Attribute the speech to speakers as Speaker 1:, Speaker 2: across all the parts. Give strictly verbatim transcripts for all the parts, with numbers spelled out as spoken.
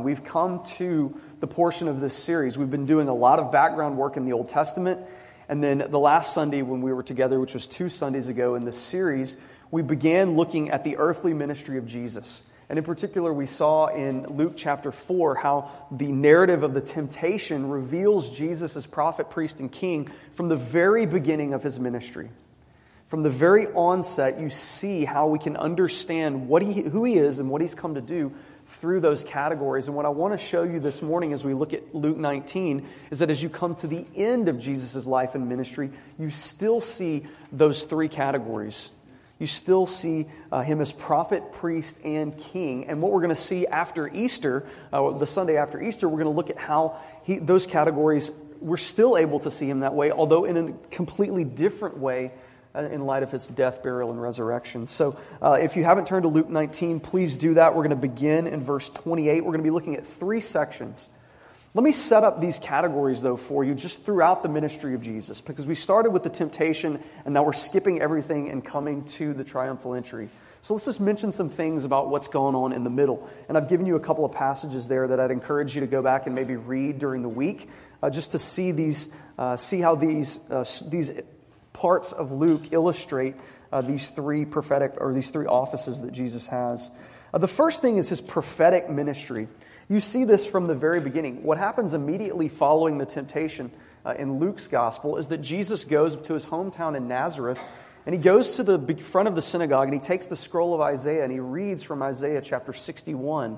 Speaker 1: nine. We've come to the portion of this series. We've been doing a lot of background work in the Old Testament, and then the last Sunday when we were together, which was two Sundays ago in this series, we began looking at the earthly ministry of Jesus. And in particular, we saw in Luke chapter four how the narrative of the temptation reveals Jesus as prophet, priest, and king from the very beginning of his ministry. From the very onset, you see how we can understand what he, who he is and what he's come to do through those categories. And what I want to show you this morning as we look at Luke nineteen is that as you come to the end of Jesus' life and ministry, you still see those three categories. You still see uh, him as prophet, priest, and king. And what we're going to see after Easter, uh, the Sunday after Easter, we're going to look at how he, those categories, we're still able to see him that way, although in a completely different way in light of his death, burial, and resurrection. So uh, if you haven't turned to Luke nineteen, please do that. We're going to begin in verse twenty-eight. We're going to be looking at three sections. Let me set up these categories, though, for you just throughout the ministry of Jesus, because we started with the temptation, and now we're skipping everything and coming to the triumphal entry. So let's just mention some things about what's going on in the middle. And I've given you a couple of passages there that I'd encourage you to go back and maybe read during the week, uh, just to see these, uh, see how these uh, these parts of Luke illustrate uh, these three prophetic, or these three offices that Jesus has. Uh, the first thing is his prophetic ministry. You see this from the very beginning. What happens immediately following the temptation uh, in Luke's gospel is that Jesus goes to his hometown in Nazareth, and he goes to the big front of the synagogue, and he takes the scroll of Isaiah, and he reads from Isaiah chapter sixty-one.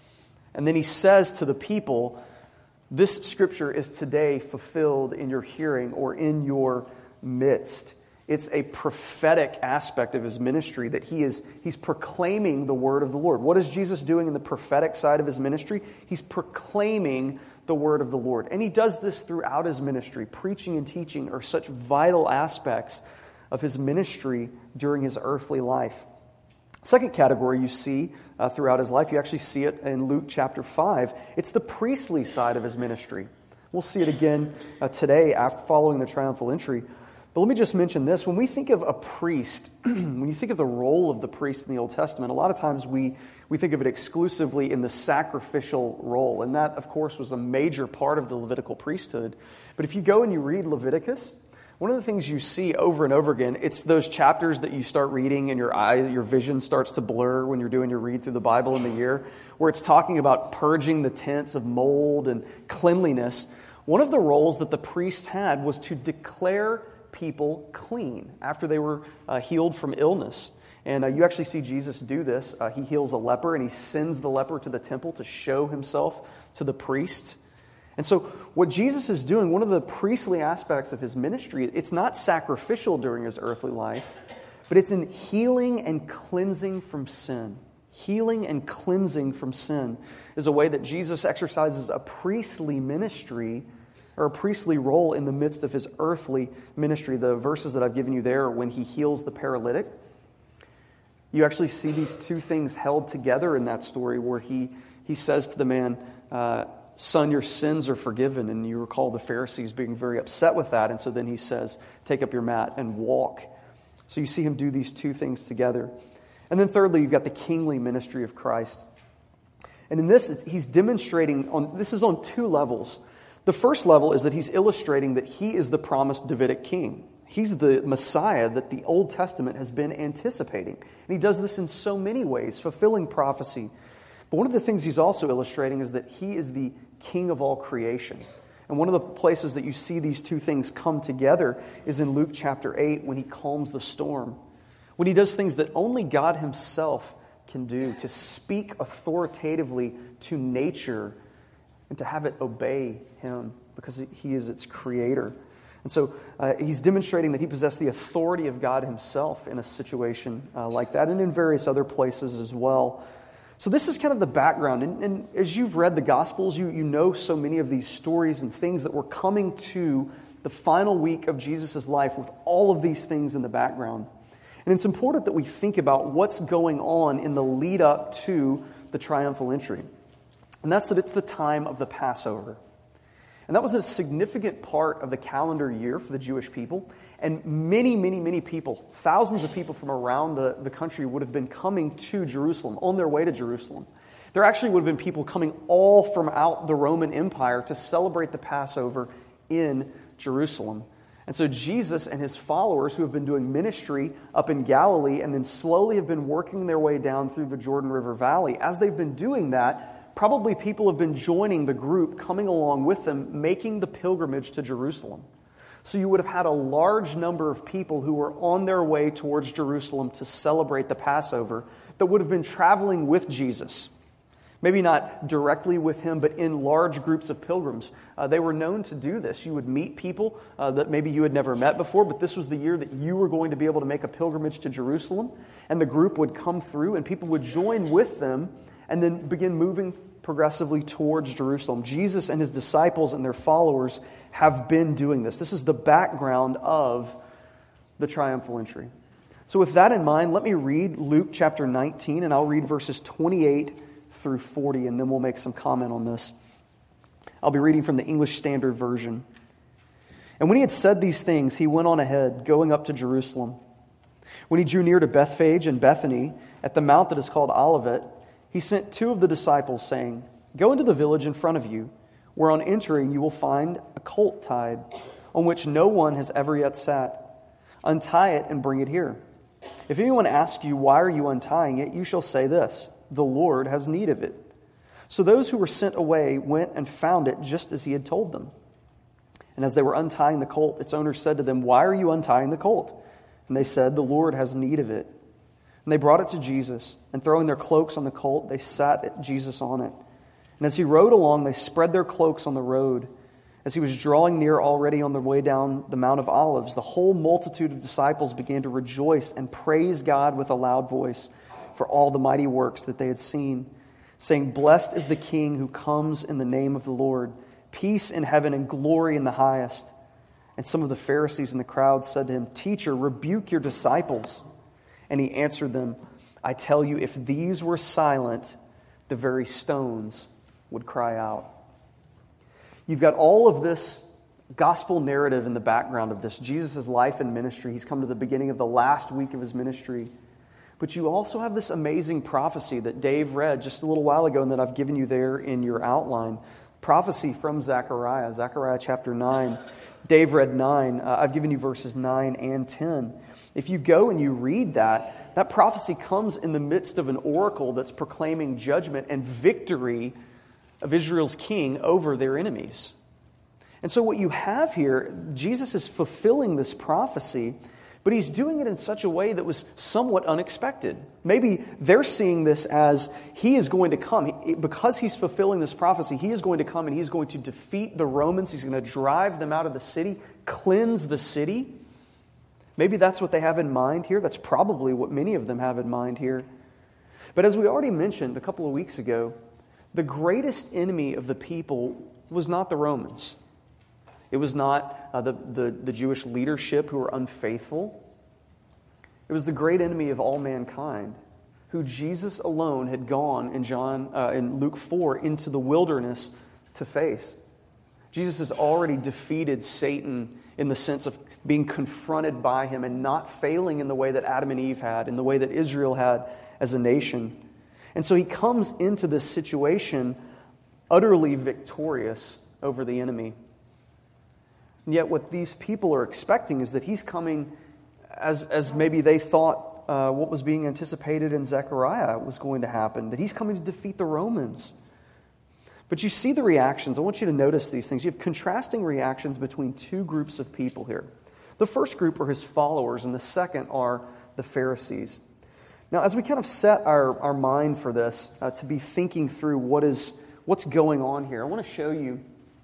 Speaker 1: And then he says to the people, "This scripture is today fulfilled in your hearing," or in your midst. It's a prophetic aspect of his ministry that he is he's proclaiming the word of the Lord. What is Jesus doing in the prophetic side of his ministry? He's proclaiming the word of the Lord. And he does this throughout his ministry. Preaching and teaching are such vital aspects of his ministry during his earthly life. Second category you see uh, throughout his life, you actually see it in Luke chapter five. It's the priestly side of his ministry. We'll see it again uh, today after following the triumphal entry. But let me just mention this. When we think of a priest, when you think of the role of the priest in the Old Testament, a lot of times we, we think of it exclusively in the sacrificial role. And that, of course, was a major part of the Levitical priesthood. But if you go and you read Leviticus, one of the things you see over and over again, it's those chapters that you start reading and your eyes, your vision starts to blur when you're doing your read through the Bible in the year, where it's talking about purging the tents of mold and cleanliness. One of the roles that the priests had was to declare people clean after they were uh, healed from illness. And uh, you actually see Jesus do this. Uh, he heals a leper and he sends the leper to the temple to show himself to the priest. And so what Jesus is doing, one of the priestly aspects of his ministry, it's not sacrificial during his earthly life, but it's in healing and cleansing from sin. Healing and cleansing from sin is a way that Jesus exercises a priestly ministry, or a priestly role in the midst of his earthly ministry. The verses that I've given you there, when he heals the paralytic, you actually see these two things held together in that story, where he, he says to the man, uh, "Son, your sins are forgiven." And you recall the Pharisees being very upset with that. And so then he says, "Take up your mat and walk." So you see him do these two things together. And then thirdly, you've got the kingly ministry of Christ. And in this, he's demonstrating, on this is on two levels. The first level is that he's illustrating that he is the promised Davidic king. He's the Messiah that the Old Testament has been anticipating. And he does this in so many ways, fulfilling prophecy. But one of the things he's also illustrating is that he is the king of all creation. And one of the places that you see these two things come together is in Luke chapter eight, when he calms the storm. When he does things that only God himself can do, to speak authoritatively to nature and to have it obey him, because he is its creator. And so uh, he's demonstrating that he possessed the authority of God himself in a situation uh, like that, and in various other places as well. So this is kind of the background. And, and as you've read the Gospels, you, you know so many of these stories and things that were coming to the final week of Jesus' life with all of these things in the background. And it's important that we think about what's going on in the lead up to the triumphal entry. And that's that it's the time of the Passover. And that was a significant part of the calendar year for the Jewish people. And many, many, many people, thousands of people from around the, the country would have been coming to Jerusalem, on their way to Jerusalem. There actually would have been people coming all from out the Roman Empire to celebrate the Passover in Jerusalem. And so Jesus and his followers, who have been doing ministry up in Galilee and then slowly have been working their way down through the Jordan River Valley, as they've been doing that, probably people have been joining the group, coming along with them, making the pilgrimage to Jerusalem. So you would have had a large number of people who were on their way towards Jerusalem to celebrate the Passover that would have been traveling with Jesus. Maybe not directly with him, but in large groups of pilgrims. Uh, they were known to do this. You would meet people uh, that maybe you had never met before, but this was the year that you were going to be able to make a pilgrimage to Jerusalem. And the group would come through, and people would join with them and then begin moving progressively towards Jerusalem. Jesus and his disciples and their followers have been doing this. This is the background of the triumphal entry. So with that in mind, let me read Luke chapter nineteen, and I'll read verses twenty-eight through forty, and then we'll make some comment on this. I'll be reading from the English Standard Version. And when he had said these things, he went on ahead, going up to Jerusalem. When he drew near to Bethphage and Bethany, at the mount that is called Olivet, he sent two of the disciples, saying, "Go into the village in front of you, where on entering you will find a colt tied, on which no one has ever yet sat. Untie it and bring it here. If anyone asks you, 'Why are you untying it?' you shall say this, 'The Lord has need of it.'" So those who were sent away went and found it just as he had told them. And as they were untying the colt, its owner said to them, "Why are you untying the colt?" And they said, "The Lord has need of it." And they brought it to Jesus, and throwing their cloaks on the colt, they sat Jesus on it. And as he rode along, they spread their cloaks on the road. As he was drawing near already on the way down the Mount of Olives, the whole multitude of disciples began to rejoice and praise God with a loud voice for all the mighty works that they had seen, saying, "Blessed is the King who comes in the name of the Lord. Peace in heaven and glory in the highest." And some of the Pharisees in the crowd said to him, "Teacher, rebuke your disciples." And he answered them, "I tell you, if these were silent, the very stones would cry out." You've got all of this gospel narrative in the background of this. Jesus' life and ministry. He's come to the beginning of the last week of his ministry. But you also have this amazing prophecy that Dave read just a little while ago and that I've given you there in your outline. Prophecy from Zechariah, Zechariah chapter nine. Dave read nine. Uh, I've given you verses nine and ten. If you go and you read that, that prophecy comes in the midst of an oracle that's proclaiming judgment and victory of Israel's king over their enemies. And so what you have here, Jesus is fulfilling this prophecy, but he's doing it in such a way that was somewhat unexpected. Maybe they're seeing this as he is going to come. Because he's fulfilling this prophecy, he is going to come and he's going to defeat the Romans. He's going to drive them out of the city, cleanse the city. Maybe that's what they have in mind here. That's probably what many of them have in mind here. But as we already mentioned a couple of weeks ago, the greatest enemy of the people was not the Romans. It was not uh, the, the, the Jewish leadership who were unfaithful. It was the great enemy of all mankind, who Jesus alone had gone in John uh, in Luke four into the wilderness to face. Jesus has already defeated Satan in the sense of being confronted by him and not failing in the way that Adam and Eve had, in the way that Israel had as a nation. And so he comes into this situation utterly victorious over the enemy. And yet what these people are expecting is that he's coming as, as maybe they thought uh, what was being anticipated in Zechariah was going to happen, that he's coming to defeat the Romans. But you see the reactions. I want you to notice these things. You have contrasting reactions between two groups of people here. The first group are his followers, and the second are the Pharisees. Now, as we kind of set our, our mind for this, uh, to be thinking through what is what's going on here, I want to show you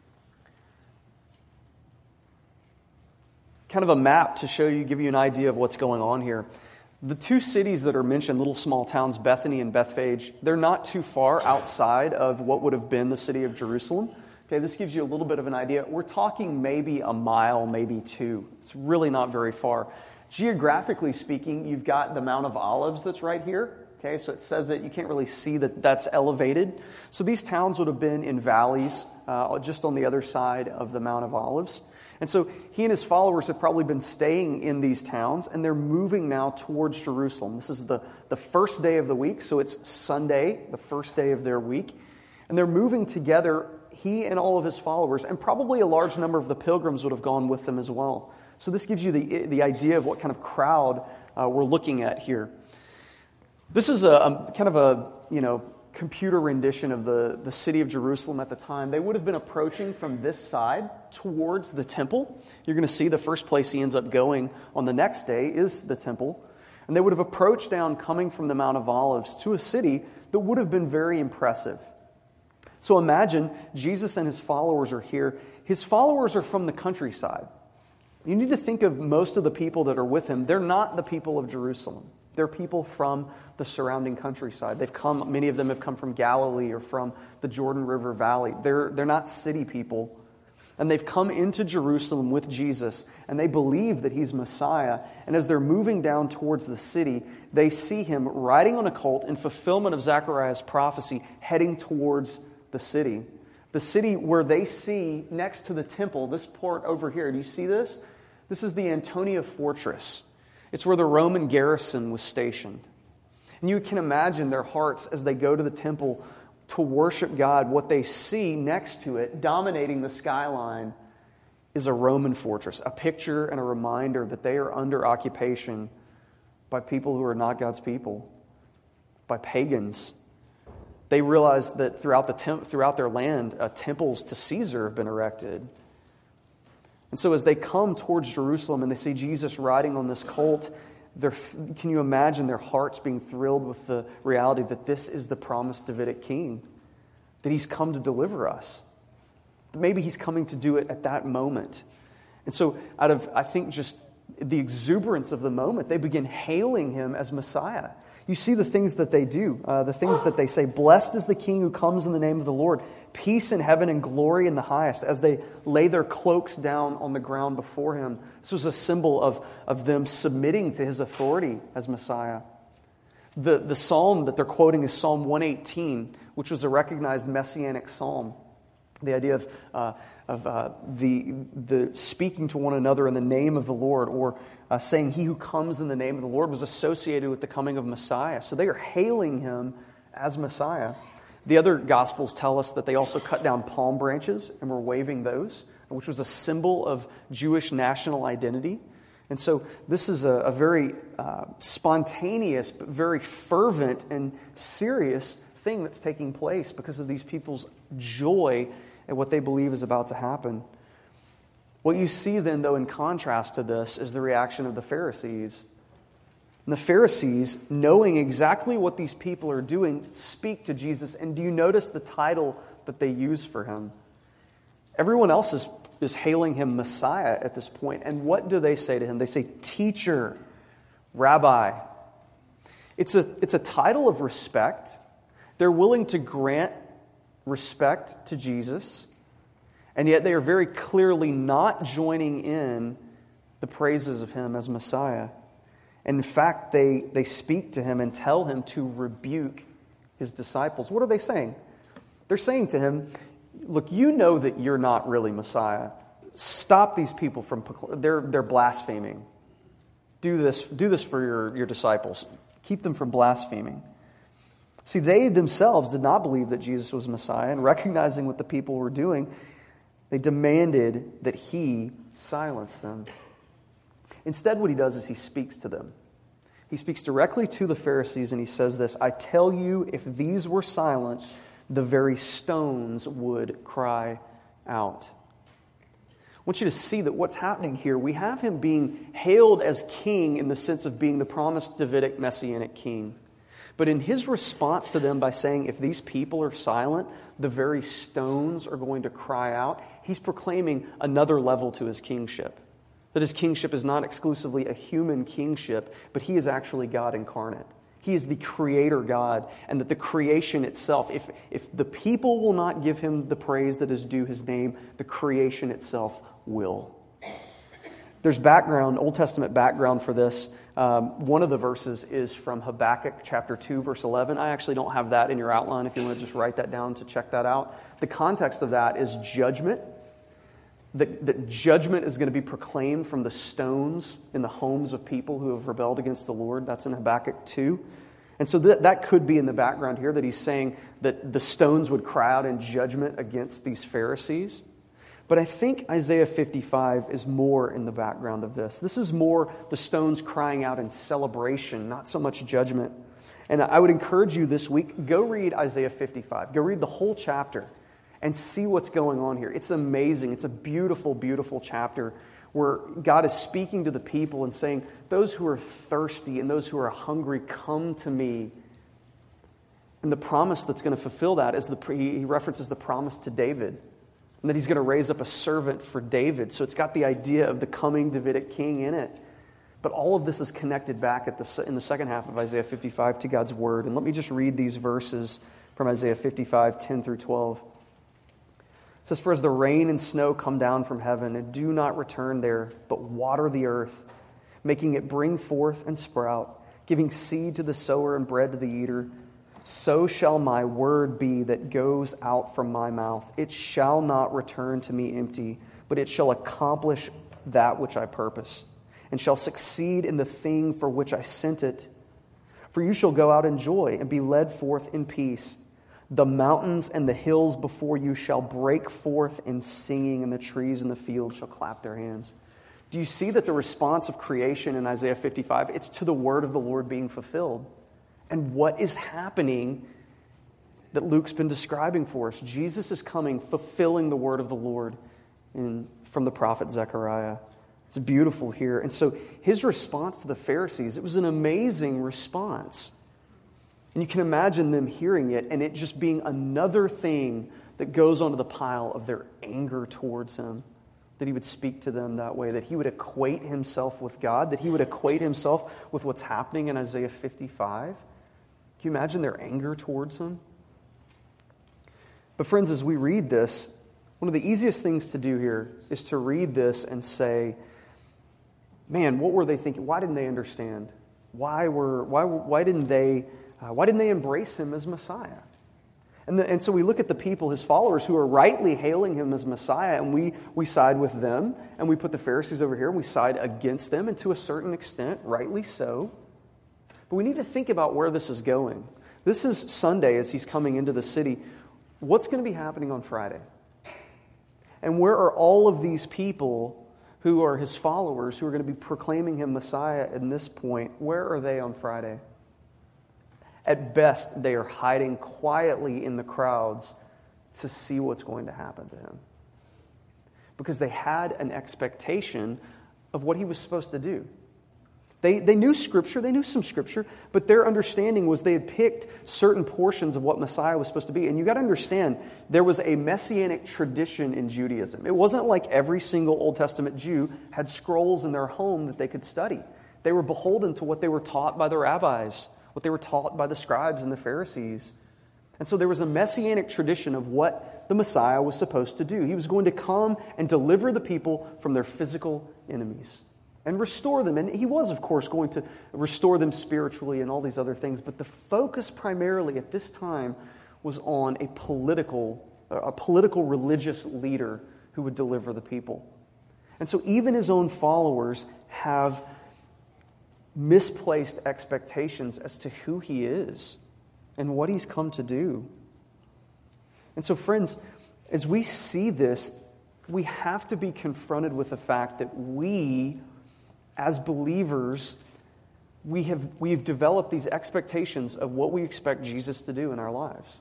Speaker 1: kind of a map to show you, give you an idea of what's going on here. The two cities that are mentioned, little small towns, Bethany and Bethphage, they're not too far outside of what would have been the city of Jerusalem. Okay, this gives you a little bit of an idea. We're talking maybe a mile, maybe two. It's really not very far. Geographically speaking, you've got the Mount of Olives that's right here. Okay, so it says that you can't really see that that's elevated. So these towns would have been in valleys, uh, just on the other side of the Mount of Olives. And so he and his followers have probably been staying in these towns, and they're moving now towards Jerusalem. This is the, the first day of the week, so it's Sunday, the first day of their week. And they're moving together, he and all of his followers, and probably a large number of the pilgrims would have gone with them as well. So this gives you the, the idea of what kind of crowd uh, we're looking at here. This is a, a kind of a, you know, computer rendition of the, the city of Jerusalem at the time. They would have been approaching from this side towards the temple. You're going to see the first place he ends up going on the next day is the temple. And they would have approached down coming from the Mount of Olives to a city that would have been very impressive. So imagine Jesus and his followers are here. His followers are from the countryside. You need to think of most of the people that are with him. They're not the people of Jerusalem. They're people from the surrounding countryside. They've come, many of them have come from Galilee or from the Jordan River Valley. They're, they're not city people. And they've come into Jerusalem with Jesus, and they believe that he's Messiah. And as they're moving down towards the city, they see him riding on a colt in fulfillment of Zechariah's prophecy, heading towards the city. The city where they see next to the temple, this port over here. Do you see this? This is the Antonia Fortress. It's where the Roman garrison was stationed. And you can imagine their hearts as they go to the temple to worship God. What they see next to it, dominating the skyline, is a Roman fortress, a picture and a reminder that they are under occupation by people who are not God's people, by pagans. They realize that throughout the temp- throughout their land, uh, temples to Caesar have been erected. And so as they come towards Jerusalem and they see Jesus riding on this colt, can you imagine their hearts being thrilled with the reality that this is the promised Davidic king, that he's come to deliver us? Maybe he's coming to do it at that moment. And so out of, I think, just the exuberance of the moment, they begin hailing him as Messiah. You see the things that they do, uh, the things that they say. Blessed is the King who comes in the name of the Lord. Peace in heaven and glory in the highest. As they lay their cloaks down on the ground before him. This was a symbol of, of them submitting to his authority as Messiah. The, the psalm that they're quoting is Psalm one eighteen, which was a recognized messianic psalm. The idea of, uh, of uh, the, the speaking to one another in the name of the Lord, or Uh, saying he who comes in the name of the Lord, was associated with the coming of Messiah. So they are hailing him as Messiah. The other Gospels tell us that they also cut down palm branches and were waving those, which was a symbol of Jewish national identity. And so this is a, a very uh, spontaneous, but very fervent and serious thing that's taking place because of these people's joy at what they believe is about to happen. What you see then, though, in contrast to this, is the reaction of the Pharisees. And the Pharisees, knowing exactly what these people are doing, speak to Jesus. And do you notice the title that they use for him? Everyone else is, is hailing him Messiah at this point. And what do they say to him? They say, Teacher, Rabbi. It's a, it's a title of respect. They're willing to grant respect to Jesus. And yet they are very clearly not joining in the praises of him as Messiah. And in fact, they, they speak to him and tell him to rebuke his disciples. What are they saying? They're saying to him, look, you know that you're not really Messiah. Stop these people from, they're, they're blaspheming. Do this, do this for your, your disciples. Keep them from blaspheming. See, they themselves did not believe that Jesus was Messiah, and recognizing what the people were doing, they demanded that he silence them. Instead, what he does is he speaks to them. He speaks directly to the Pharisees, and he says this, I tell you, if these were silenced, the very stones would cry out. I want you to see that what's happening here, we have him being hailed as king in the sense of being the promised Davidic messianic king. But in his response to them by saying, if these people are silent, the very stones are going to cry out, he's proclaiming another level to his kingship. That his kingship is not exclusively a human kingship, but he is actually God incarnate. He is the creator God, and that the creation itself, if, if the people will not give him the praise that is due his name, the creation itself will. There's background, Old Testament background for this. Um, one of the verses is from Habakkuk chapter two, verse eleven. I actually don't have that in your outline if you want to just write that down to check that out. The context of that is judgment. That, that judgment is going to be proclaimed from the stones in the homes of people who have rebelled against the Lord. That's in Habakkuk two. And so that, that could be in the background here, that he's saying that the stones would cry out in judgment against these Pharisees. But I think Isaiah fifty-five is more in the background of this. This is more the stones crying out in celebration, not so much judgment. And I would encourage you this week, go read Isaiah fifty-five. Go read the whole chapter and see what's going on here. It's amazing. It's a beautiful, beautiful chapter where God is speaking to the people and saying, those who are thirsty and those who are hungry, come to me. And the promise that's going to fulfill that is, the he references the promise to David, and that he's going to raise up a servant for David. So it's got the idea of the coming Davidic king in it. But all of this is connected back at the, in the second half of Isaiah fifty-five to God's word. And let me just read these verses from Isaiah fifty-five, ten through twelve. It says, "For as the rain and snow come down from heaven and do not return there, but water the earth, making it bring forth and sprout, giving seed to the sower and bread to the eater, so shall my word be that goes out from my mouth. It shall not return to me empty, but it shall accomplish that which I purpose, and shall succeed in the thing for which I sent it. For you shall go out in joy and be led forth in peace. The mountains and the hills before you shall break forth in singing, and the trees in the field shall clap their hands." Do you see that the response of creation in Isaiah fifty-five, it's to the word of the Lord being fulfilled? And what is happening that Luke's been describing for us? Jesus is coming, fulfilling the word of the Lord in, from the prophet Zechariah. It's beautiful here. And so his response to the Pharisees, it was an amazing response. And you can imagine them hearing it and it just being another thing that goes onto the pile of their anger towards him. That he would speak to them that way, that he would equate himself with God, that he would equate himself with what's happening in Isaiah fifty-five. Can you imagine their anger towards him? But friends, as we read this, one of the easiest things to do here is to read this and say, man, what were they thinking? Why didn't they understand? Why were why why didn't they uh, why didn't they embrace him as Messiah? And, the, and so we look at the people, his followers, who are rightly hailing him as Messiah, and we we side with them, and we put the Pharisees over here, and we side against them, and to a certain extent, rightly so. But we need to think about where this is going. This is Sunday as he's coming into the city. What's going to be happening on Friday? And where are all of these people who are his followers, who are going to be proclaiming him Messiah at this point? Where are they on Friday? At best, they are hiding quietly in the crowds to see what's going to happen to him. Because they had an expectation of what he was supposed to do. They, they knew Scripture, they knew some Scripture, but their understanding was they had picked certain portions of what Messiah was supposed to be. And you got to understand, there was a messianic tradition in Judaism. It wasn't like every single Old Testament Jew had scrolls in their home that they could study. They were beholden to what they were taught by the rabbis, what they were taught by the scribes and the Pharisees. And so there was a messianic tradition of what the Messiah was supposed to do. He was going to come and deliver the people from their physical enemies and restore them. And he was, of course, going to restore them spiritually and all these other things. But the focus primarily at this time was on a political, a political religious leader who would deliver the people. And so even his own followers have misplaced expectations as to who he is and what he's come to do. And so, friends, as we see this, we have to be confronted with the fact that we, as believers, we have we've developed these expectations of what we expect Jesus to do in our lives.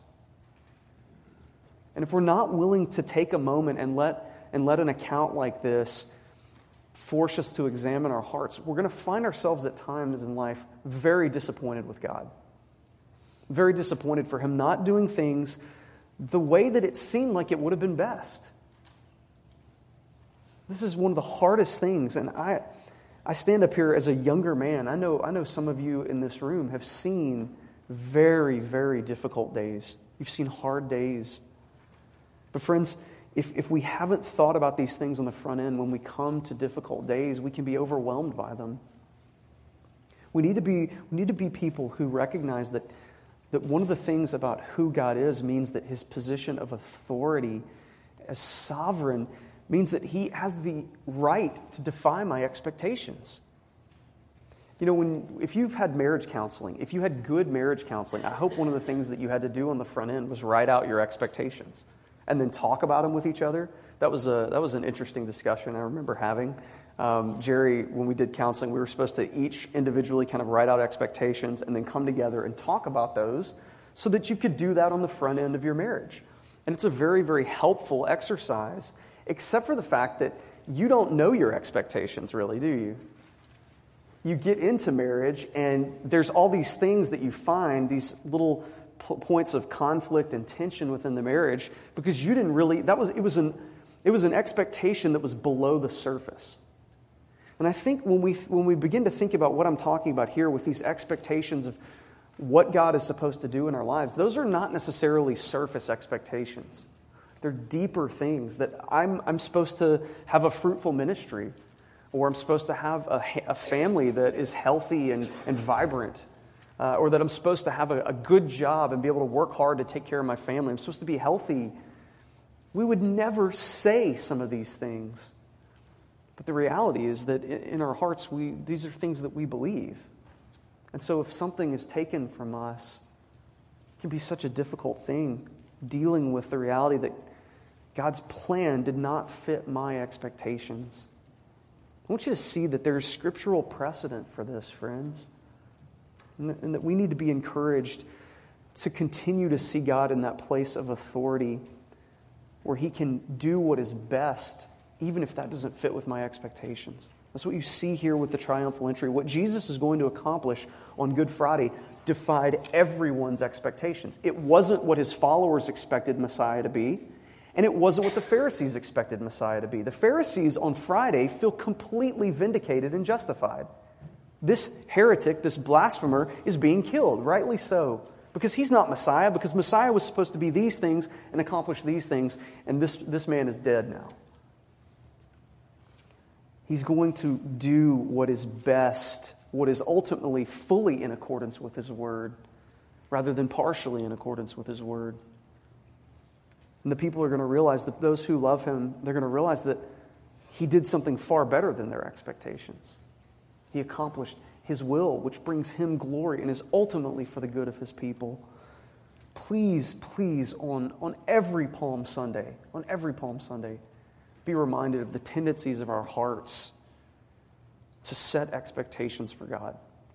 Speaker 1: And if we're not willing to take a moment and let and let an account like this force us to examine our hearts, we're going to find ourselves at times in life very disappointed with God. Very disappointed for him not doing things the way that it seemed like it would have been best. This is one of the hardest things, and I I stand up here as a younger man. I know I know some of you in this room have seen very, very difficult days. You've seen hard days. But friends, If, if we haven't thought about these things on the front end, when we come to difficult days, we can be overwhelmed by them. We need to be, we need to be people who recognize that, that one of the things about who God is means that his position of authority as sovereign means that he has the right to defy my expectations. You know, when if you've had marriage counseling, if you had good marriage counseling, I hope one of the things that you had to do on the front end was write out your expectations and then talk about them with each other. That was a that was an interesting discussion I remember having. Um, Jerry, when we did counseling, we were supposed to each individually kind of write out expectations and then come together and talk about those so that you could do that on the front end of your marriage. And it's a very, very helpful exercise, except for the fact that you don't know your expectations really, do you? You get into marriage and there's all these things that you find, these little p- points of conflict and tension within the marriage because you didn't really, that was, it was an, it was an expectation that was below the surface. And I think when we when we begin to think about what I'm talking about here with these expectations of what God is supposed to do in our lives, those are not necessarily surface expectations. They're deeper things that I'm I'm supposed to have a fruitful ministry, or I'm supposed to have a, a family that is healthy and, and vibrant, uh, or that I'm supposed to have a, a good job and be able to work hard to take care of my family. I'm supposed to be healthy. We would never say some of these things. But the reality is that in our hearts, we these are things that we believe. And so if something is taken from us, it can be such a difficult thing dealing with the reality that God's plan did not fit my expectations. I want you to see that there's scriptural precedent for this, friends. And that, and that we need to be encouraged to continue to see God in that place of authority where he can do what is best, even if that doesn't fit with my expectations. That's what you see here with the triumphal entry. What Jesus is going to accomplish on Good Friday defied everyone's expectations. It wasn't what his followers expected Messiah to be, and it wasn't what the Pharisees expected Messiah to be. The Pharisees on Friday feel completely vindicated and justified. This heretic, this blasphemer, is being killed, rightly so, because he's not Messiah, because Messiah was supposed to be these things and accomplish these things, and this, this man is dead now. He's going to do what is best, what is ultimately fully in accordance with his word, rather than partially in accordance with his word. And the people are going to realize that those who love him, they're going to realize that he did something far better than their expectations. He accomplished his will, which brings him glory and is ultimately for the good of his people. Please, please, on, on every Palm Sunday, on every Palm Sunday, be reminded of the tendencies of our hearts to set expectations for God.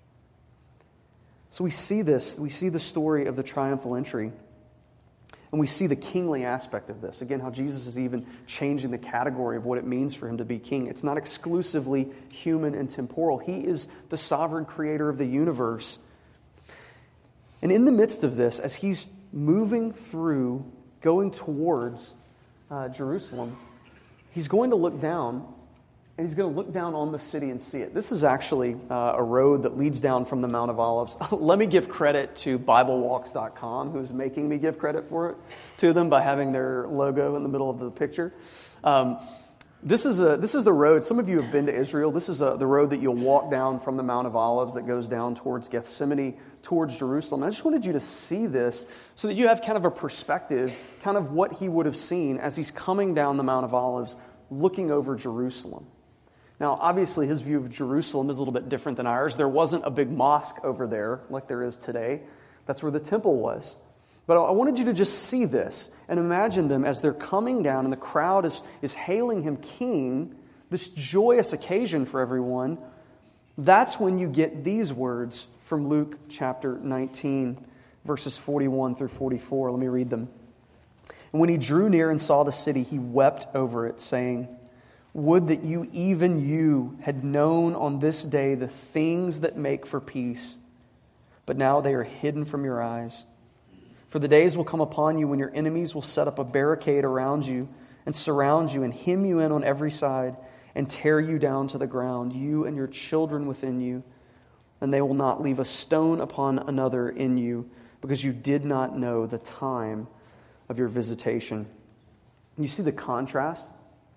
Speaker 1: So we see this, we see the story of the triumphal entry, and we see the kingly aspect of this. Again, how Jesus is even changing the category of what it means for him to be king. It's not exclusively human and temporal. He is the sovereign creator of the universe. And in the midst of this, as he's moving through, going towards uh, Jerusalem, he's going to look down, and he's going to look down on the city and see it. This is actually uh, a road that leads down from the Mount of Olives. Let me give credit to Bible Walks dot com, who's making me give credit for it to them by having their logo in the middle of the picture. Um, this is a this is the road. Some of you have been to Israel. This is a, the road that you'll walk down from the Mount of Olives that goes down towards Gethsemane, towards Jerusalem. I just wanted you to see this so that you have kind of a perspective, kind of what he would have seen as he's coming down the Mount of Olives, looking over Jerusalem. Now, obviously, his view of Jerusalem is a little bit different than ours. There wasn't a big mosque over there like there is today. That's where the temple was. But I wanted you to just see this and imagine them as they're coming down and the crowd is, is hailing him king, this joyous occasion for everyone. That's when you get these words from Luke chapter nineteen, verses forty-one through forty-four. Let me read them. And when he drew near and saw the city, he wept over it, saying, "Would that you, even you, had known on this day the things that make for peace, but now they are hidden from your eyes. For the days will come upon you when your enemies will set up a barricade around you and surround you and hem you in on every side and tear you down to the ground, you and your children within you. And they will not leave a stone upon another in you, because you did not know the time of your visitation." You see the contrast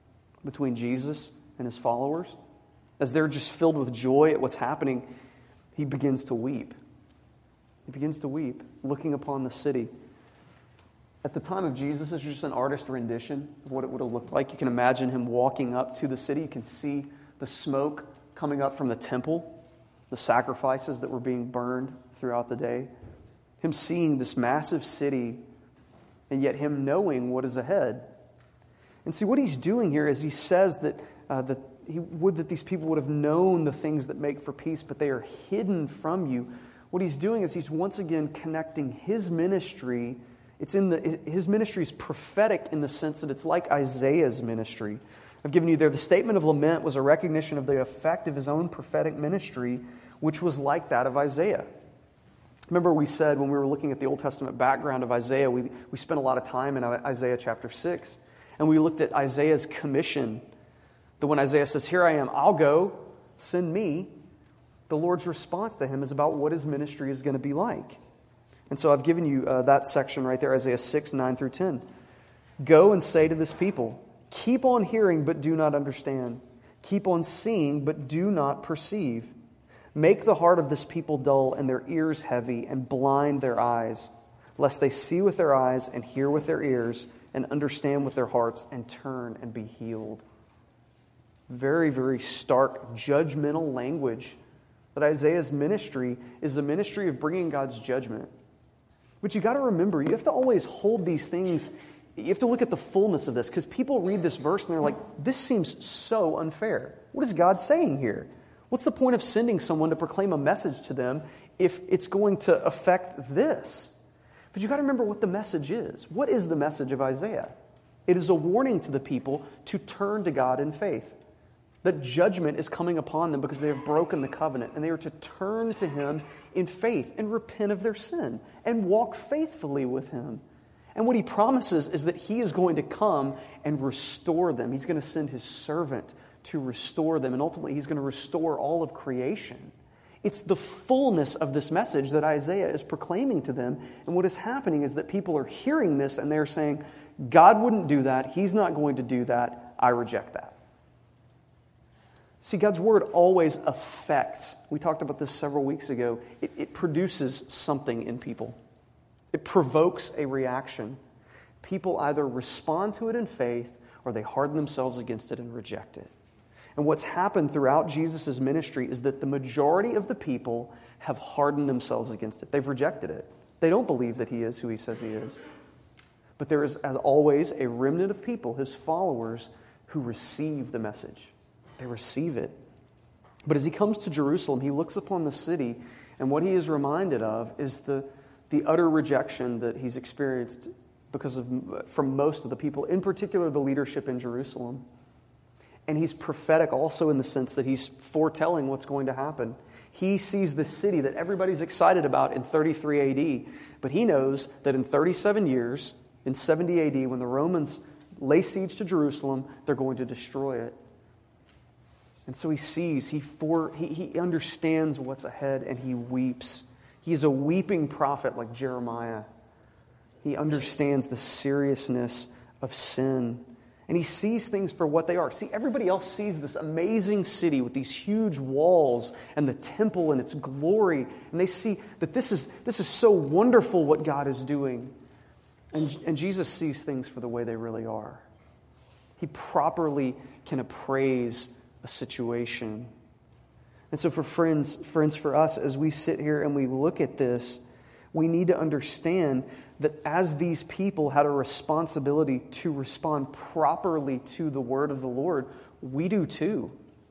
Speaker 1: between Jesus and his followers as they're just filled with joy at what's happening. he begins to weep. He begins to weep, looking upon the city. At the time of Jesus, this is just an artist rendition of what it would have looked like. You can imagine him walking up to the city. You can see the smoke coming up from the temple, the sacrifices that were being burned throughout the day. Him seeing this massive city, and yet him knowing what is ahead. And see, what he's doing here is he says that, uh, that he would that these people would have known the things that make for peace, but they are hidden from you. What he's doing is he's once again connecting his ministry. It's in the his ministry is prophetic in the sense that it's like Isaiah's ministry. I've given you there the statement of lament was a recognition of the effect of his own prophetic ministry, which was like that of Isaiah. Remember we said when we were looking at the Old Testament background of Isaiah, we, we spent a lot of time in Isaiah chapter six, and we looked at Isaiah's commission. That when Isaiah says, "Here I am, I'll go, send me," the Lord's response to him is about what his ministry is going to be like. And so I've given you uh, that section right there, Isaiah six, nine through ten. Go and say to this people, keep on hearing but do not understand. Keep on seeing but do not perceive. Make the heart of this people dull and their ears heavy and blind their eyes, lest they see with their eyes and hear with their ears and understand with their hearts and turn and be healed. Very, very stark, judgmental language. But Isaiah's ministry is the ministry of bringing God's judgment. But you got to remember, you have to always hold these things, you have to look at the fullness of this, because people read this verse and they're like, this seems so unfair. What is God saying here? What's the point of sending someone to proclaim a message to them if it's going to affect this? But you got to remember what the message is. What is the message of Isaiah? It is a warning to the people to turn to God in faith. That judgment is coming upon them because they have broken the covenant, and they are to turn to Him in faith and repent of their sin and walk faithfully with Him. And what He promises is that He is going to come and restore them. He's going to send His servant to restore them, and ultimately He's going to restore all of creation. It's the fullness of this message that Isaiah is proclaiming to them, and what is happening is that people are hearing this and they're saying, God wouldn't do that, He's not going to do that, I reject that. See, God's Word always affects. We talked about this several weeks ago. It, it produces something in people. It provokes a reaction. People either respond to it in faith or they harden themselves against it and reject it. And what's happened throughout Jesus' ministry is that the majority of the people have hardened themselves against it. They've rejected it. They don't believe that He is who He says He is. But there is, as always, a remnant of people, His followers, who receive the message. They receive it. But as He comes to Jerusalem, He looks upon the city, and what He is reminded of is the, the utter rejection that He's experienced because of from most of the people, in particular the leadership in Jerusalem. And He's prophetic also in the sense that He's foretelling what's going to happen. He sees this city that everybody's excited about in thirty-three A D, but He knows that in thirty-seven years, in seventy A D, when the Romans lay siege to Jerusalem, they're going to destroy it. And so he sees, he, for, he, he understands what's ahead, and he weeps. He is a weeping prophet like Jeremiah. He understands the seriousness of sin. And he sees things for what they are. See, everybody else sees this amazing city with these huge walls and the temple and its glory. And they see that this is, this is so wonderful what God is doing. And, and Jesus sees things for the way they really are. He properly can appraise a situation. And so for friends, friends, for us, as we sit here and we look at this, we need to understand that as these people had a responsibility to respond properly to the word of the Lord, we do too.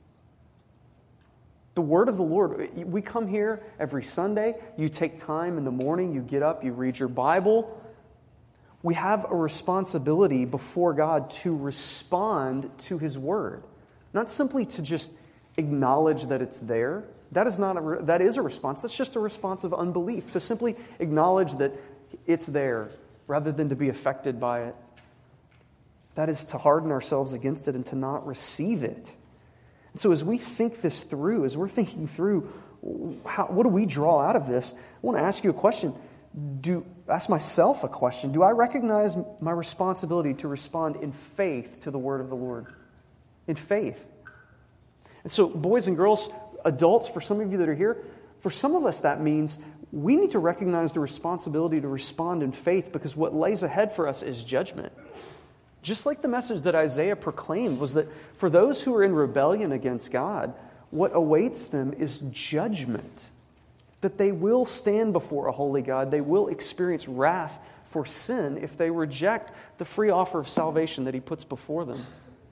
Speaker 1: The word of the Lord, we come here every Sunday, you take time in the morning, you get up, you read your Bible. We have a responsibility before God to respond to His word. Not simply to just acknowledge that it's there. That is not a, that is a response. That's just a response of unbelief. To simply acknowledge that it's there rather than to be affected by it. That is to harden ourselves against it and to not receive it. And so as we think this through, as we're thinking through, how, what do we draw out of this? I want to ask you a question. Do ask myself a question. Do I recognize my responsibility to respond in faith to the word of the Lord? In faith. And so, boys and girls, adults, for some of you that are here, For some of us, that means we need to recognize the responsibility to respond in faith, because what lays ahead for us is judgment. Just like the message that Isaiah proclaimed was that for those who are in rebellion against God, what awaits them is judgment. That they will stand before a holy God. They will experience wrath for sin if they reject the free offer of salvation that He puts before them.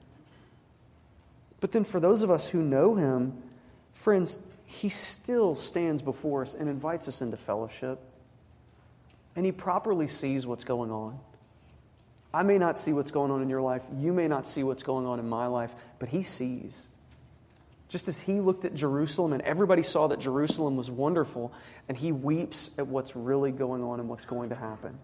Speaker 1: But then for those of us who know Him, friends, He still stands before us and invites us into fellowship. And He properly sees what's going on. I may not see what's going on in your life. You may not see what's going on in my life, but He sees. Just as He looked at Jerusalem and everybody saw that Jerusalem was wonderful, and He weeps at what's really going on and what's going to happen.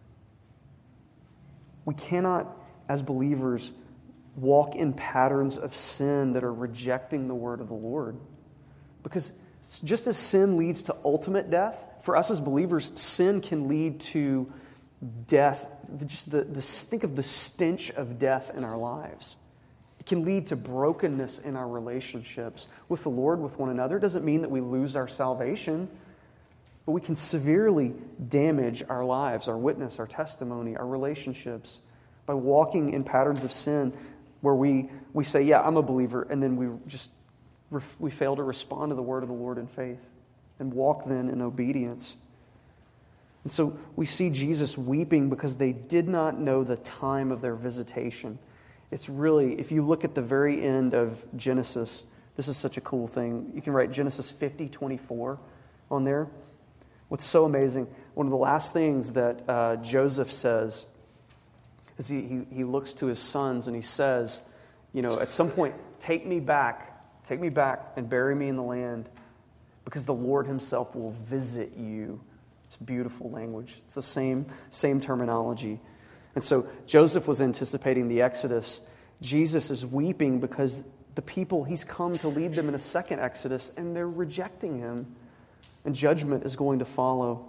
Speaker 1: We cannot, as believers, walk in patterns of sin that are rejecting the word of the Lord. Because just as sin leads to ultimate death, for us as believers, sin can lead to death. Just the, the think of the stench of death in our lives. It can lead to brokenness in our relationships with the Lord, with one another. It doesn't mean that we lose our salvation, but we can severely damage our lives, our witness, our testimony, our relationships by walking in patterns of sin where we, we say, yeah, I'm a believer, and then we just we fail to respond to the word of the Lord in faith and walk then in obedience. And so we see Jesus weeping because they did not know the time of their visitation. It's really, if you look at the very end of Genesis, this is such a cool thing. You can write Genesis fifty twenty-four on there. What's so amazing, one of the last things that uh, Joseph says is he, he, he looks to his sons and he says, you know, at some point, take me back, take me back and bury me in the land, because the Lord Himself will visit you. It's beautiful language. It's the same, same terminology. And so Joseph was anticipating the Exodus. Jesus is weeping because the people, He's come to lead them in a second Exodus, and they're rejecting Him. And judgment is going to follow.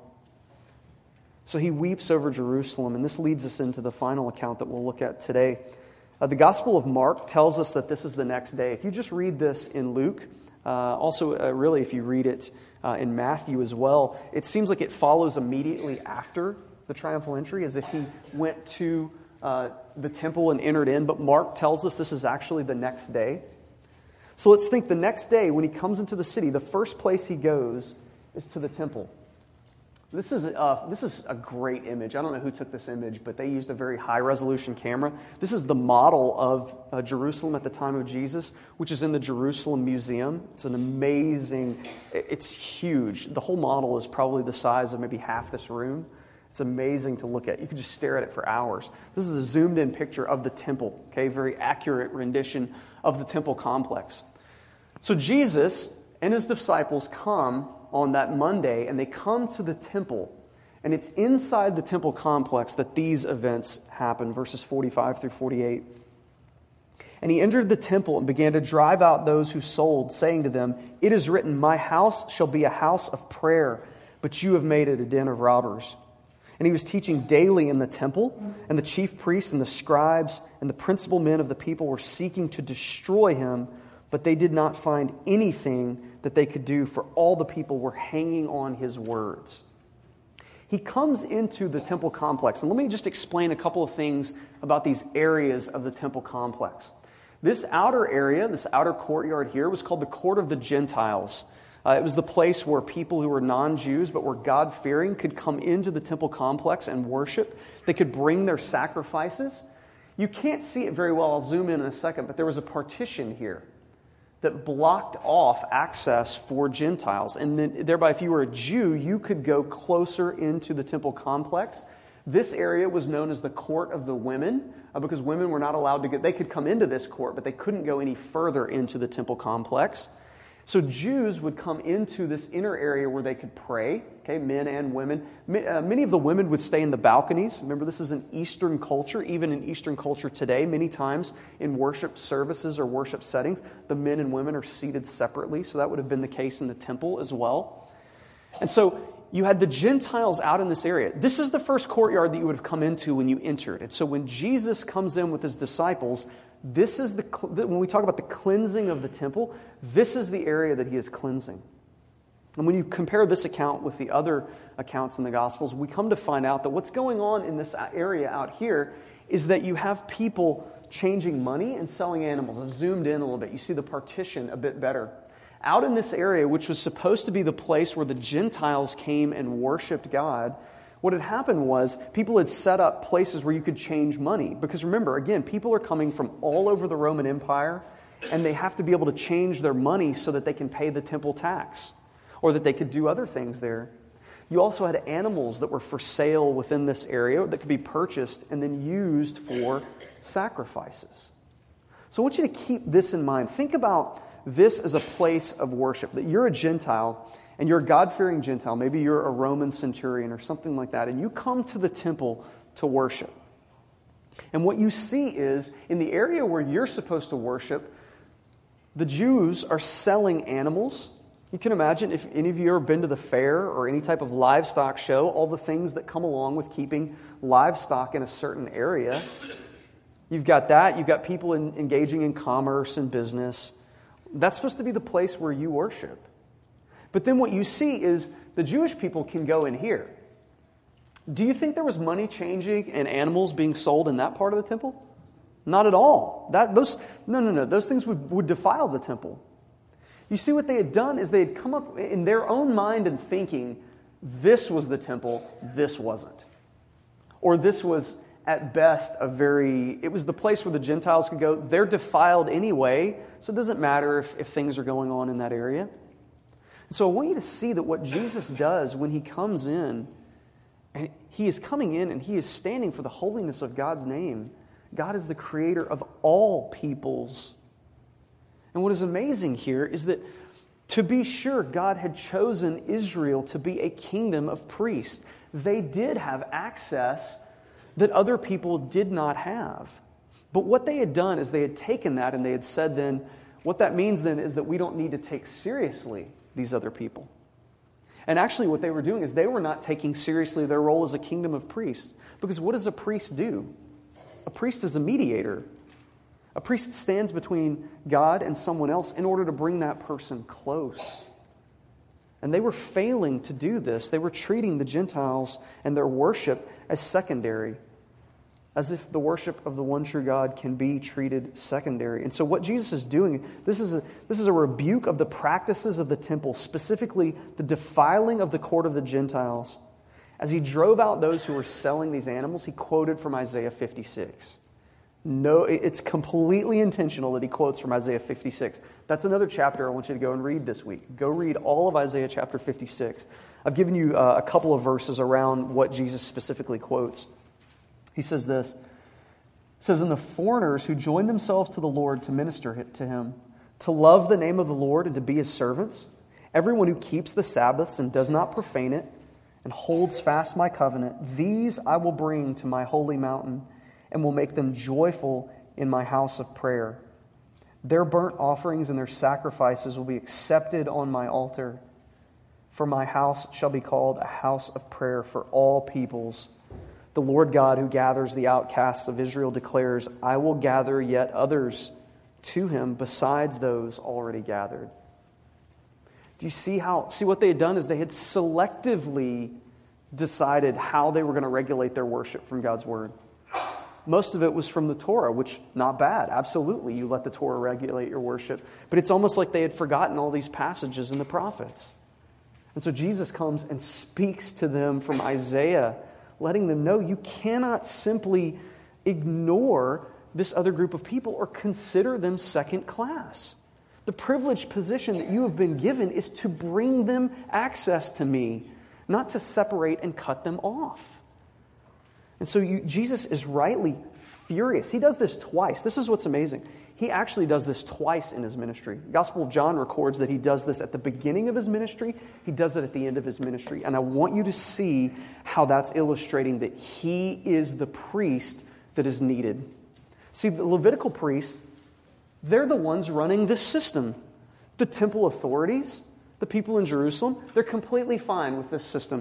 Speaker 1: So He weeps over Jerusalem, and this leads us into the final account that we'll look at today. Uh, the Gospel of Mark tells us that this is the next day. If you just read this in Luke, uh, also uh, really if you read it uh, in Matthew as well, it seems like it follows immediately after the triumphal entry, as if He went to uh, the temple and entered in. But Mark tells us this is actually the next day. So let's think the next day when He comes into the city, the first place He goes is to the temple. This is, uh, this is a great image. I don't know who took this image, but they used a very high-resolution camera. This is the model of uh, Jerusalem at the time of Jesus, which is in the Jerusalem Museum. It's an amazing, it's huge. The whole model is probably the size of maybe half this room. It's amazing to look at. You could just stare at it for hours. This is a zoomed-in picture of the temple, okay? Very accurate rendition of the temple complex. So Jesus and His disciples come on that Monday, and they come to the temple. And it's inside the temple complex that these events happen, verses forty-five through forty-eight. And He entered the temple and began to drive out those who sold, saying to them, "It is written, my house shall be a house of prayer, but you have made it a den of robbers." And He was teaching daily in the temple, and the chief priests and the scribes and the principal men of the people were seeking to destroy Him, but they did not find anything that they could do, for all the people were hanging on His words. He comes into the temple complex. And let me just explain a couple of things about these areas of the temple complex. This outer area, this outer courtyard here, was called the Court of the Gentiles. Uh, it was the place where people who were non-Jews but were God-fearing could come into the temple complex and worship. They could bring their sacrifices. You can't see it very well. I'll zoom in in a second, but there was a partition here that blocked off access for Gentiles. And then thereby, if you were a Jew, you could go closer into the temple complex. This area was known as the Court of the Women, uh, because women were not allowed to get, they could come into this court, but they couldn't go any further into the temple complex. So Jews would come into this inner area where they could pray, okay, men and women. Uh, many of the women would stay in the balconies. Remember, this is an Eastern culture. Even in Eastern culture today, many times in worship services or worship settings, the men and women are seated separately. So that would have been the case in the temple as well. And so you had the Gentiles out in this area. This is the first courtyard that you would have come into when you entered. And so when Jesus comes in with His disciples, this is the, when we talk about the cleansing of the temple, this is the area that He is cleansing. And when you compare this account with the other accounts in the Gospels, we come to find out that what's going on in this area out here is that you have people changing money and selling animals. I've zoomed in a little bit. You see the partition a bit better. Out in this area, which was supposed to be the place where the Gentiles came and worshiped God, what had happened was people had set up places where you could change money. Because remember, again, people are coming from all over the Roman Empire, and they have to be able to change their money so that they can pay the temple tax, or that they could do other things there. You also had animals that were for sale within this area that could be purchased and then used for sacrifices. So I want you to keep this in mind. Think about this as a place of worship, that you're a Gentile and you're a God-fearing Gentile. Maybe you're a Roman centurion or something like that, and you come to the temple to worship. And what you see is, in the area where you're supposed to worship, the Jews are selling animals. You can imagine, if any of you have ever been to the fair or any type of livestock show, all the things that come along with keeping livestock in a certain area. You've got that. You've got people in, engaging in commerce and business. That's supposed to be the place where you worship. But then what you see is the Jewish people can go in here. Do you think there was money changing and animals being sold in that part of the temple? Not at all. That those no no no those things would, would defile the temple. You see, what they had done is they had come up in their own mind and thinking, this was the temple, this wasn't. Or this was, at best, a very, it was the place where the Gentiles could go. They're defiled anyway, so it doesn't matter if, if things are going on in that area. And so I want you to see that what Jesus does when he comes in, and he is coming in and he is standing for the holiness of God's name. God is the creator of all peoples. And what is amazing here is that, to be sure, God had chosen Israel to be a kingdom of priests. They did have access that other people did not have. But what they had done is they had taken that and they had said then, what that means then is that we don't need to take seriously these other people. And actually what they were doing is they were not taking seriously their role as a kingdom of priests. Because what does a priest do? A priest is a mediator. A priest stands between God and someone else in order to bring that person close. And they were failing to do this. They were treating the Gentiles and their worship as secondary, as if the worship of the one true God can be treated secondary. And so what Jesus is doing, this is a, this is a rebuke of the practices of the temple, specifically the defiling of the court of the Gentiles. As he drove out those who were selling these animals, he quoted from Isaiah fifty-six. No, it's completely intentional that he quotes from Isaiah fifty-six. That's another chapter I want you to go and read this week. Go read all of Isaiah chapter fifty-six. I've given you uh, a couple of verses around what Jesus specifically quotes. He says this. It says, "And the foreigners who join themselves to the Lord to minister to him, to love the name of the Lord and to be his servants, everyone who keeps the Sabbaths and does not profane it, and holds fast my covenant, these I will bring to my holy mountain, and will make them joyful in my house of prayer. Their burnt offerings and their sacrifices will be accepted on my altar. For my house shall be called a house of prayer for all peoples. The Lord God who gathers the outcasts of Israel declares, I will gather yet others to him besides those already gathered." Do you see how, see what they had done is they had selectively decided how they were going to regulate their worship from God's word. Most of it was from the Torah, which, not bad. Absolutely, you let the Torah regulate your worship. But it's almost like they had forgotten all these passages in the prophets. And so Jesus comes and speaks to them from Isaiah, letting them know you cannot simply ignore this other group of people or consider them second class. The privileged position that you have been given is to bring them access to me, not to separate and cut them off. And so you, Jesus is rightly furious. He does this twice. This is what's amazing. He actually does this twice in his ministry. The Gospel of John records that he does this at the beginning of his ministry. He does it at the end of his ministry. And I want you to see how that's illustrating that he is the priest that is needed. See, the Levitical priests, they're the ones running this system. The temple authorities, the people in Jerusalem, they're completely fine with this system.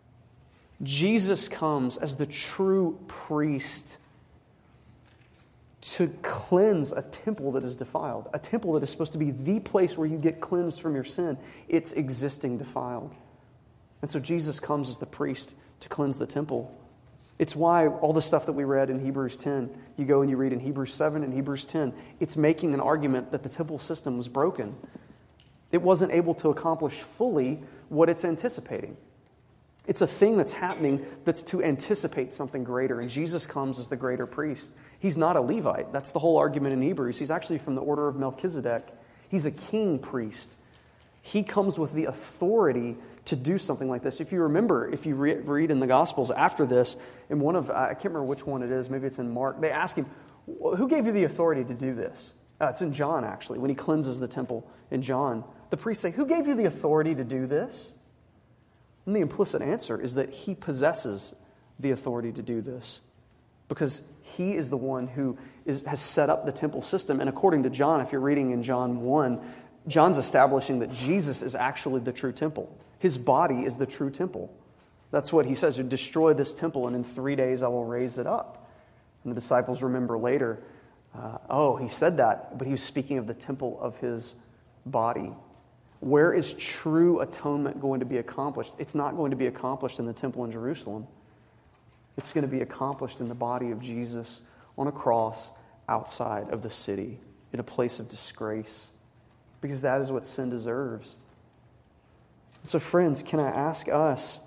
Speaker 1: Jesus comes as the true priest. to cleanse a temple that is defiled, a temple that is supposed to be the place where you get cleansed from your sin. It's existing defiled. And so Jesus comes as the priest to cleanse the temple. It's why all the stuff that we read in Hebrews ten, you go and you read in Hebrews seven and Hebrews ten, it's making an argument that the temple system was broken. It wasn't able to accomplish fully what it's anticipating. It's a thing that's happening that's to anticipate something greater. And Jesus comes as the greater priest. He's not a Levite. That's the whole argument in Hebrews. He's actually from the order of Melchizedek. He's a king priest. He comes with the authority to do something like this. If you remember, if you re- read in the Gospels after this, in one of, I can't remember which one it is, maybe it's in Mark, they ask him, who gave you the authority to do this? Uh, it's in John, actually, when he cleanses the temple in John. The priests say, who gave you the authority to do this? And the implicit answer is that he possesses the authority to do this because he is the one who is, has set up the temple system. And according to John, if you're reading in John one, John's establishing that Jesus is actually the true temple. His body is the true temple. That's what he says, destroy this temple and in three days I will raise it up. And the disciples remember later, uh, oh, he said that, but he was speaking of the temple of his body. Where is true atonement going to be accomplished? It's not going to be accomplished in the temple in Jerusalem. It's going to be accomplished in the body of Jesus on a cross outside of the city, in a place of disgrace, because that is what sin deserves. So friends, can I ask us,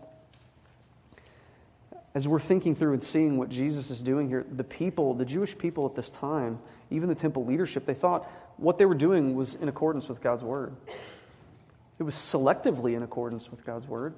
Speaker 1: as we're thinking through and seeing what Jesus is doing here, the people, the Jewish people at this time, even the temple leadership, they thought what they were doing was in accordance with God's word. It was selectively in accordance with God's word.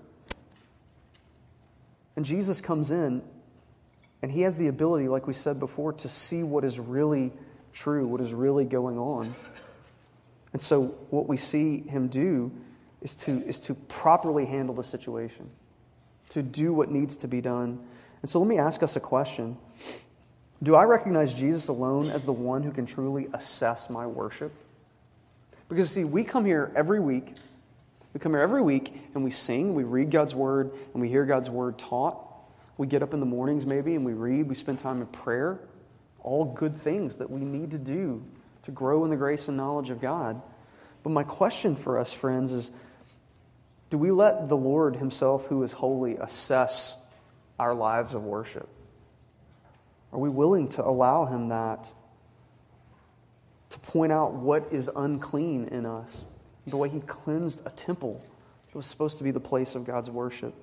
Speaker 1: And Jesus comes in, and he has the ability, like we said before, to see what is really true, what is really going on. And so what we see him do is to, is to properly handle the situation, to do what needs to be done. And so let me ask us a question. Do I recognize Jesus alone as the one who can truly assess my worship? Because, see, we come here every week, We come here every week and we sing, we read God's word, and we hear God's word taught. We get up in the mornings maybe and we read, we spend time in prayer. All good things that we need to do to grow in the grace and knowledge of God. But my question for us, friends, is do we let the Lord himself, who is holy, assess our lives of worship? Are we willing to allow him that, to point out what is unclean in us? The way he cleansed a temple that was supposed to be the place of God's worship.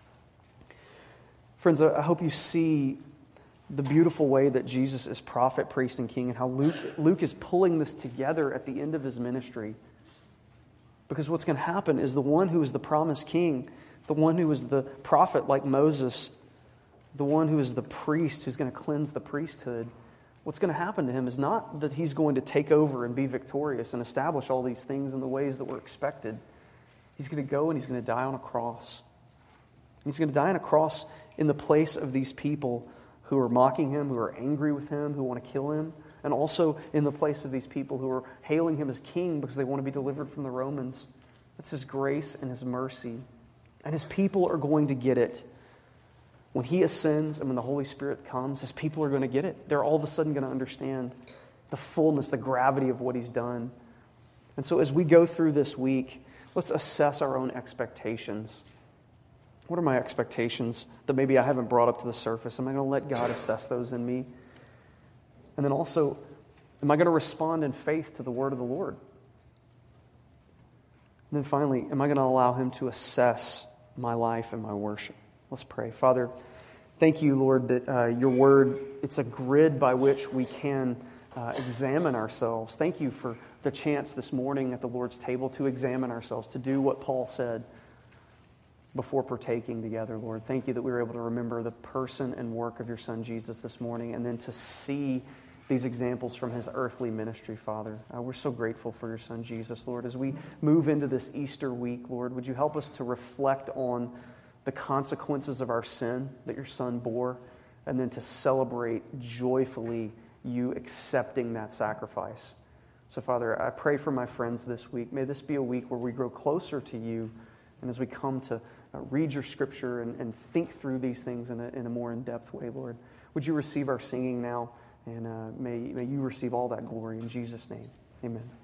Speaker 1: Friends, I hope you see the beautiful way that Jesus is prophet, priest, and king, and how Luke, Luke is pulling this together at the end of his ministry. Because what's going to happen is the one who is the promised king, the one who is the prophet like Moses, the one who is the priest who's going to cleanse the priesthood, what's going to happen to him is not that he's going to take over and be victorious and establish all these things in the ways that were expected. He's going to go and he's going to die on a cross. He's going to die on a cross in the place of these people who are mocking him, who are angry with him, who want to kill him, and also in the place of these people who are hailing him as king because they want to be delivered from the Romans. That's his grace and his mercy. And his people are going to get it. When he ascends and when the Holy Spirit comes, his people are going to get it. They're all of a sudden going to understand the fullness, the gravity of what he's done. And so as we go through this week, let's assess our own expectations. What are my expectations that maybe I haven't brought up to the surface? Am I going to let God assess those in me? And then also, am I going to respond in faith to the word of the Lord? And then finally, am I going to allow him to assess my life and my worship? Let's pray. Father, thank you, Lord, that uh, your word, it's a grid by which we can uh, examine ourselves. Thank you for the chance this morning at the Lord's table to examine ourselves, to do what Paul said before partaking together, Lord. Thank you that we were able to remember the person and work of your Son, Jesus, this morning, and then to see these examples from his earthly ministry, Father. Uh, we're so grateful for your Son, Jesus, Lord. As we move into this Easter week, Lord, would you help us to reflect on the consequences of our sin that your Son bore, and then to celebrate joyfully you accepting that sacrifice. So, Father, I pray for my friends this week. May this be a week where we grow closer to you, and as we come to uh, read your Scripture and, and think through these things in a, in a more in-depth way, Lord, would you receive our singing now? And uh, may, may you receive all that glory in Jesus' name. Amen.